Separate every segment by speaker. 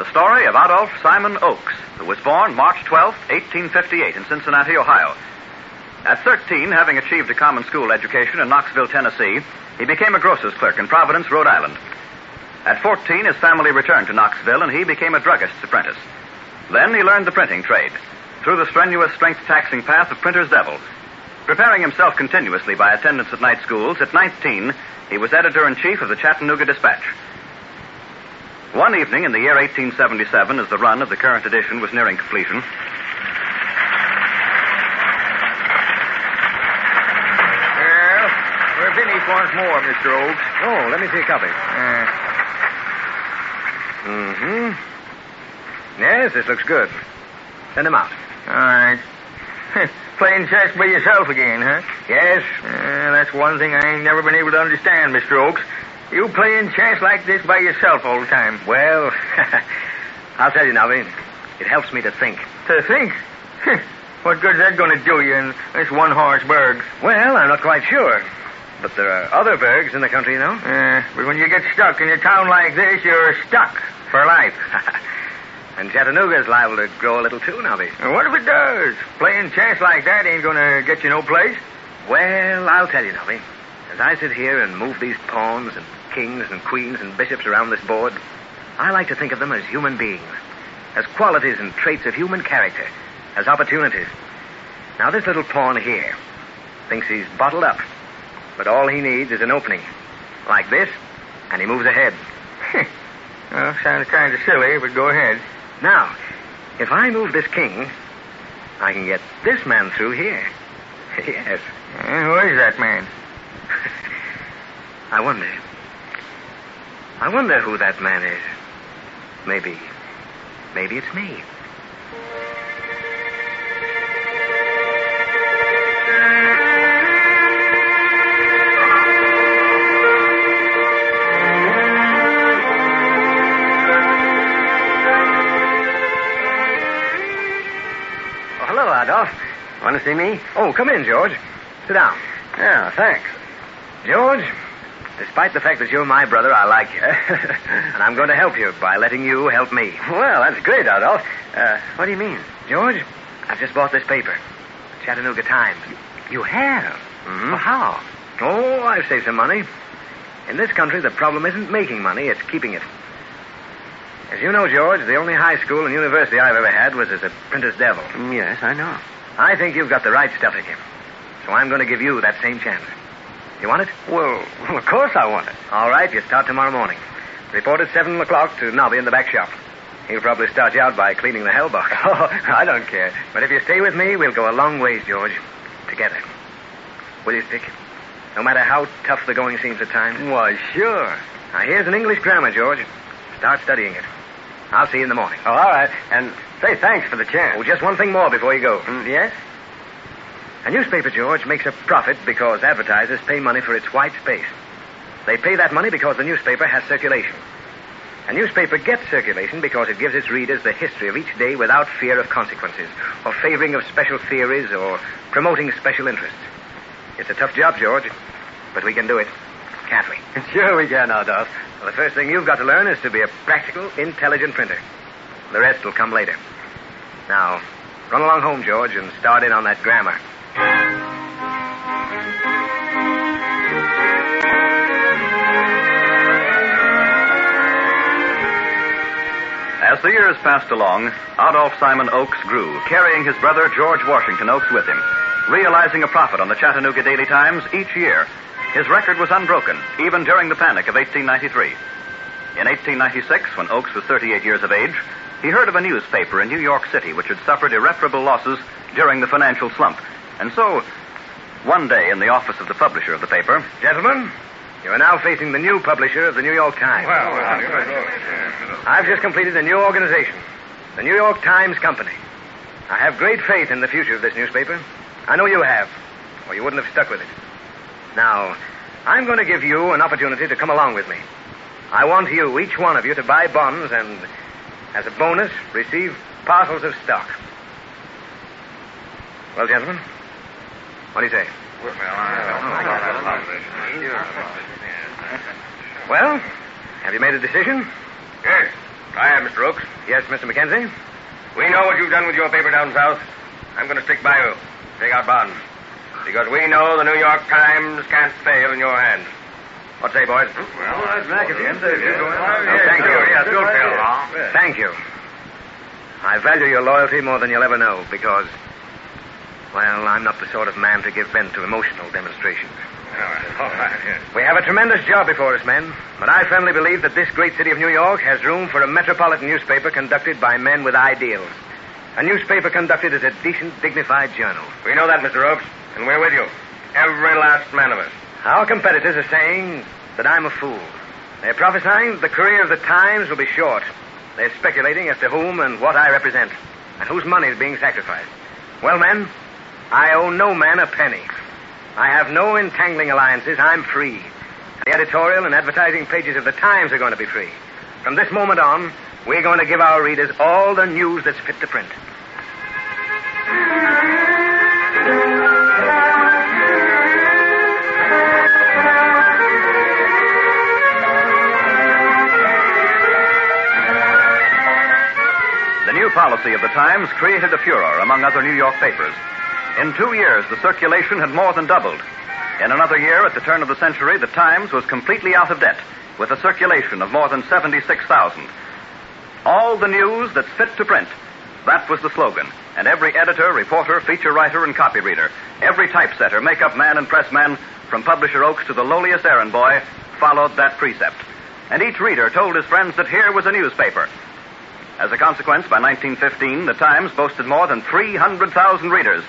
Speaker 1: The story of Adolph Simon Oakes, who was born March 12, 1858 in Cincinnati, Ohio. At 13, having achieved a common school education in Knoxville, Tennessee, he became a grocer's clerk in Providence, Rhode Island. At 14, his family returned to Knoxville, and he became a druggist's apprentice. Then he learned the printing trade, through the strenuous, strength-taxing path of printer's devil. Preparing himself continuously by attendance at night schools, at 19, he was editor-in-chief of the Chattanooga Dispatch. One evening in the year 1877, as the run of the current edition was nearing completion...
Speaker 2: Well, we're finished once more, Mr. Oakes.
Speaker 3: Oh, let me see a copy. Yes, this looks good. Send him out.
Speaker 2: All right. Playing chess by yourself again, huh?
Speaker 3: Yes.
Speaker 2: That's one thing I ain't never been able to understand, Mr. Oakes. You playing chess like this by yourself all the time.
Speaker 3: Well, I'll tell you, Nobby. It helps me to think.
Speaker 2: To think? What good's that going to do you in this one-horse burg?
Speaker 3: Well, I'm not quite sure. But there are other burgs in the country, you know.
Speaker 2: But when you get stuck in a town like this, you're stuck for life.
Speaker 3: And Chattanooga's liable to grow a little too, Nobby.
Speaker 2: What if it does? Playing chess like that ain't going to get you no place.
Speaker 3: Well, I'll tell you, Nobby. As I sit here and move these pawns and kings and queens and bishops around this board, I like to think of them as human beings, as qualities and traits of human character, as opportunities. Now, this little pawn here thinks he's bottled up, but all he needs is an opening, like this, and he moves ahead.
Speaker 2: Well, sounds kind of silly, but go ahead.
Speaker 3: Now, if I move this king, I can get this man through here. Yes.
Speaker 2: Who is that man?
Speaker 3: I wonder who that man is. Maybe it's me. Oh, hello, Adolph. Want to see me? Oh, come in, George. Sit down.
Speaker 4: Yeah, thanks.
Speaker 3: George, despite the fact that you're my brother, I like you. And I'm going to help you by letting you help me.
Speaker 4: Well, that's great, Adolph. What do you mean?
Speaker 3: George, I've just bought this paper. Chattanooga Times.
Speaker 4: You have?
Speaker 3: Mm-hmm.
Speaker 4: Well, how?
Speaker 3: Oh, I've saved some money. In this country, the problem isn't making money, it's keeping it. As you know, George, the only high school and university I've ever had was as a printer's devil.
Speaker 4: Yes, I know.
Speaker 3: I think you've got the right stuff in you. So I'm going to give you that same chance. You want it?
Speaker 4: Well, of course I want it.
Speaker 3: All right, you start tomorrow morning. Report at 7 o'clock to Nobby in the back shop. He'll probably start you out by cleaning the hell box.
Speaker 4: Oh, I don't care.
Speaker 3: But if you stay with me, we'll go a long ways, George. Together. Will you stick? No matter how tough the going seems at times.
Speaker 4: Why, sure.
Speaker 3: Now, here's an English grammar, George. Start studying it. I'll see you in the morning.
Speaker 4: Oh, all right. And say thanks for the chance.
Speaker 3: Oh, just one thing more before you go.
Speaker 4: Yes?
Speaker 3: A newspaper, George, makes a profit because advertisers pay money for its white space. They pay that money because the newspaper has circulation. A newspaper gets circulation because it gives its readers the history of each day without fear of consequences, or favoring of special theories, or promoting special interests. It's a tough job, George, but we can do it, can't we?
Speaker 4: Sure we can, Adolph.
Speaker 3: Well, the first thing you've got to learn is to be a practical, intelligent printer. The rest will come later. Now, run along home, George, and start in on that grammar.
Speaker 1: As the years passed along, Adolph Simon Oakes grew, carrying his brother George Washington Oakes with him, realizing a profit on the Chattanooga Daily Times each year. His record was unbroken, even during the Panic of 1893. In 1896, when Oakes was 38 years of age, he heard of a newspaper in New York City which had suffered irreparable losses during the financial slump. And so, one day in the office of the publisher of the paper...
Speaker 3: Gentlemen, you are now facing the new publisher of the New York Times. I've just completed a new organization, the New York Times Company. I have great faith in the future of this newspaper. I know you have, or you wouldn't have stuck with it. Now, I'm going to give you an opportunity to come along with me. I want you, each one of you, to buy bonds and, as a bonus, receive parcels of stock. Well, gentlemen, what do you say? Well, have you made a decision?
Speaker 2: Yes. Hi, Mr. Oakes.
Speaker 3: Yes, Mr. Mackenzie?
Speaker 2: We know what you've done with your paper down south. I'm going to stick by you. Take out bonds. Because we know the New York Times can't fail in your hands. What say, boys?
Speaker 1: Well, that's back at the end.
Speaker 3: Thank you.
Speaker 2: Yes, you'll fail now.
Speaker 3: Thank you. I value your loyalty more than you'll ever know because, well, I'm not the sort of man to give vent to emotional demonstrations.
Speaker 2: All right.
Speaker 3: We have a tremendous job before us, men, but I firmly believe that this great city of New York has room for a metropolitan newspaper conducted by men with ideals. A newspaper conducted as a decent, dignified journal.
Speaker 2: We know that, Mr. Oakes, and we're with you. Every last man of us.
Speaker 3: Our competitors are saying that I'm a fool. They're prophesying that the career of the Times will be short. They're speculating as to whom and what I represent, and whose money is being sacrificed. Well, men, I owe no man a penny. I have no entangling alliances. I'm free. The editorial and advertising pages of the Times are going to be free. From this moment on, we're going to give our readers all the news that's fit to print.
Speaker 1: The new policy of the Times created a furor among other New York papers. In 2 years, the circulation had more than doubled. In another year, at the turn of the century, the Times was completely out of debt, with a circulation of more than 76,000. All the news that's fit to print. That was the slogan. And every editor, reporter, feature writer, and copy reader, every typesetter, makeup man, and pressman, from Publisher Oakes to the lowliest errand boy, followed that precept. And each reader told his friends that here was a newspaper. As a consequence, by 1915, the Times boasted more than 300,000 readers.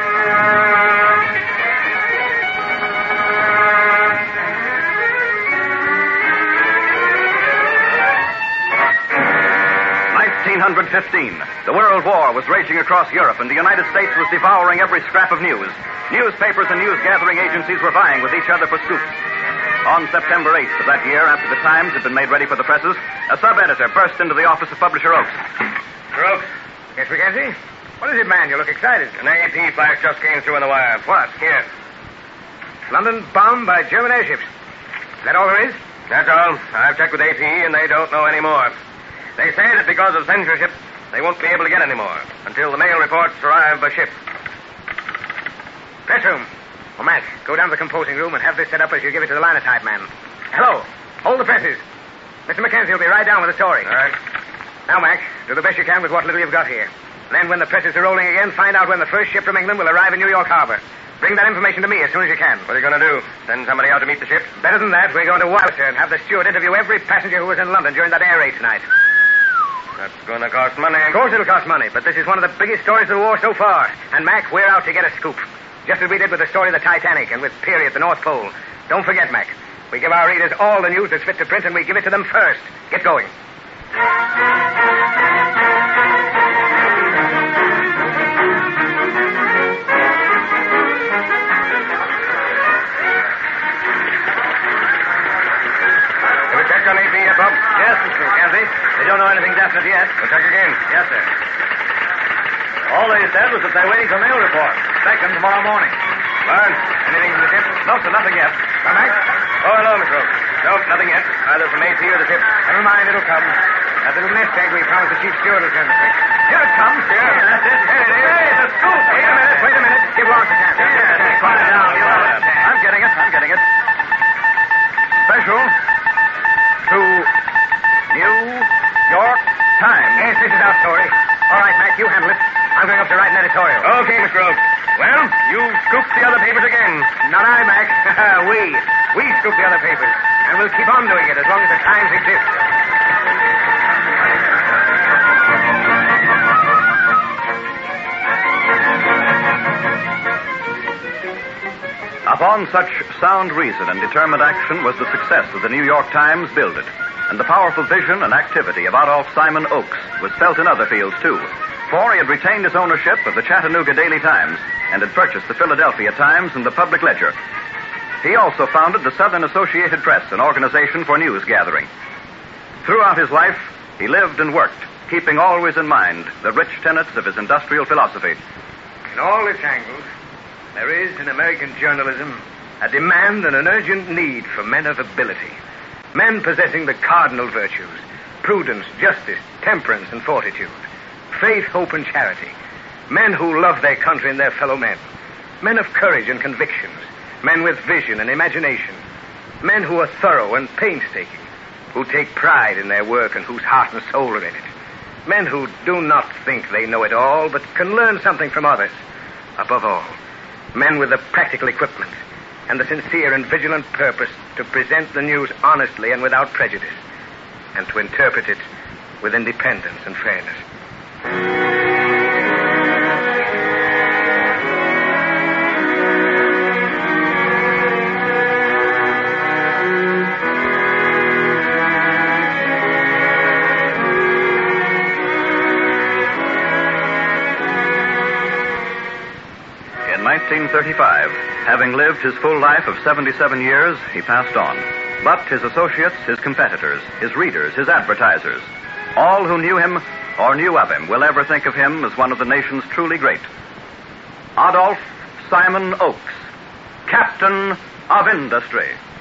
Speaker 1: 1915. The World War was raging across Europe, and the United States was devouring every scrap of news. Newspapers and news-gathering agencies were vying with each other for scoops. On September 8th of that year, after the Times had been made ready for the presses, a sub-editor burst into the office of Publisher Oakes.
Speaker 2: Oakes?
Speaker 3: Yes, Mackenzie? What is it, man? You look excited.
Speaker 2: An AP flash just came through on the wire.
Speaker 3: What?
Speaker 2: Here.
Speaker 3: London bombed by German airships. Is that all there is?
Speaker 2: That's all. I've checked with AP, and they don't know any more. They say that because of censorship, they won't be able to get any more until the mail reports arrive by ship.
Speaker 3: Press room. Oh, Mac, go down to the composing room and have this set up as you give it to the linotype man. Hello. Hold the presses. Mr. Mackenzie will be right down with the story.
Speaker 2: All right.
Speaker 3: Now, Mac, do the best you can with what little you've got here. Then, when the presses are rolling again, find out when the first ship from England will arrive in New York Harbor. Bring that information to me as soon as you can.
Speaker 2: What are you going to do? Send somebody out to meet the ship?
Speaker 3: Better than that, we're going to Worcester and have the steward interview every passenger who was in London during that air raid tonight.
Speaker 2: That's going to cost money.
Speaker 3: Of course it'll cost money, but this is one of the biggest stories of the war so far. And, Mac, we're out to get a scoop. Just as we did with the story of the Titanic and with Peary at the North Pole. Don't forget, Mac. We give our readers all the news that's fit to print, and we give it to them first. Get going.
Speaker 2: Have you checked on AP yet, Bob?
Speaker 1: Yes, Mr. Mackenzie. They don't know anything definite yet.
Speaker 2: We'll check again.
Speaker 1: Yes, sir. All they said was that they're waiting for mail report. Expect them tomorrow morning.
Speaker 2: Learn. Anything from the ship?
Speaker 1: No, sir, nothing yet.
Speaker 2: Come back. Oh, hello, Mr. Oakes. Nope, nothing yet. Either from AP or the ship.
Speaker 3: Never mind, it'll come. That little nest egg we promised the chief steward will send us.
Speaker 1: Here it comes.
Speaker 2: Yeah,
Speaker 1: that's it.
Speaker 2: Here it is.
Speaker 1: Hey, the scoop.
Speaker 3: Wait a minute. Give Lawrence a chance.
Speaker 1: Yeah, quiet down. I'm getting it. Special to New York Times.
Speaker 3: Yes, this is our story. All right, Mac, you handle it. I'm going up to write an editorial.
Speaker 2: Okay, Mr. Oakes. Well, you've scooped the other papers again.
Speaker 3: Not I, Mac. We scoop the other papers. And we'll keep on doing it as long as the Times exists.
Speaker 1: Upon such sound reason and determined action was the success of the New York Times builded, and the powerful vision and activity of Adolph Simon Oakes was felt in other fields, too, for he had retained his ownership of the Chattanooga Daily Times and had purchased the Philadelphia Times and the Public Ledger. He also founded the Southern Associated Press, an organization for news gathering. Throughout his life, he lived and worked, keeping always in mind the rich tenets of his industrial philosophy.
Speaker 3: In all its angles, there is in American journalism a demand and an urgent need for men of ability. Men possessing the cardinal virtues: prudence, justice, temperance, and fortitude. Faith, hope, and charity. Men who love their country and their fellow men. Men of courage and convictions. Men with vision and imagination. Men who are thorough and painstaking. Who take pride in their work and whose heart and soul are in it. Men who do not think they know it all, but can learn something from others. Above all, men with the practical equipment and the sincere and vigilant purpose to present the news honestly and without prejudice, and to interpret it with independence and fairness.
Speaker 1: In 1935, having lived his full life of 77 years, he passed on. But his associates, his competitors, his readers, his advertisers, all who knew him or knew of him will ever think of him as one of the nation's truly great. Adolph Simon Oakes, Captain of Industry.